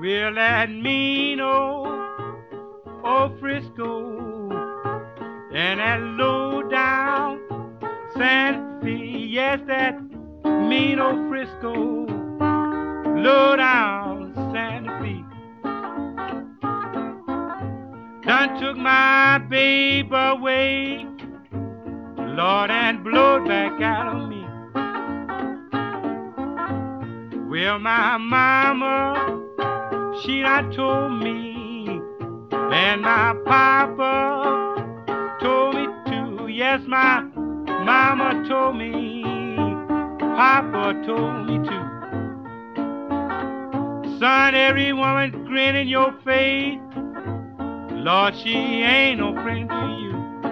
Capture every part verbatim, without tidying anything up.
Well, that mean old, old Frisco and that low down Santa Fe, yes, that mean old Frisco, low down Santa Fe, done took my babe away, Lord, and blowed back out of me. Well, my mama, she done told me, and my papa told me too. Yes, my mama told me, papa told me too. Son, every woman grin in your face, Lord, she ain't no friend to you.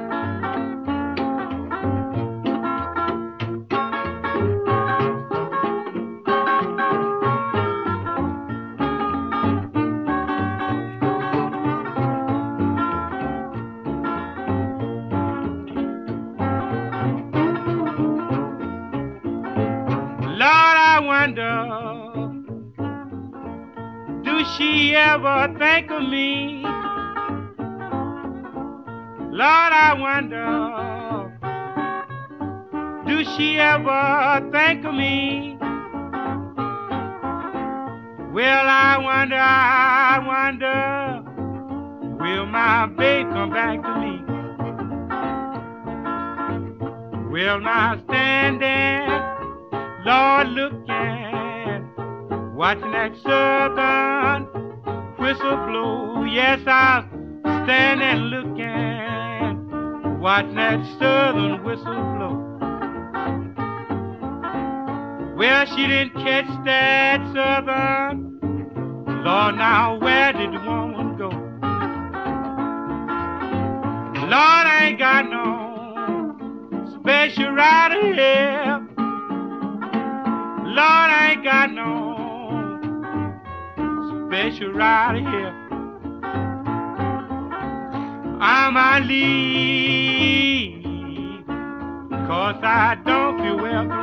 Do she ever think of me? Lord, I wonder, do she ever think of me? Well, I wonder, I wonder, will my babe come back to me? Well, now standing, Lord, looking, watching that southern whistle blow. Yes, I was standing looking, watching that southern whistle blow. Well, she didn't catch that southern. Lord, now where did the woman go? Lord, I ain't got no special rider here. Lord, I ain't got no special rider here. I might leave, 'cause I don't feel well.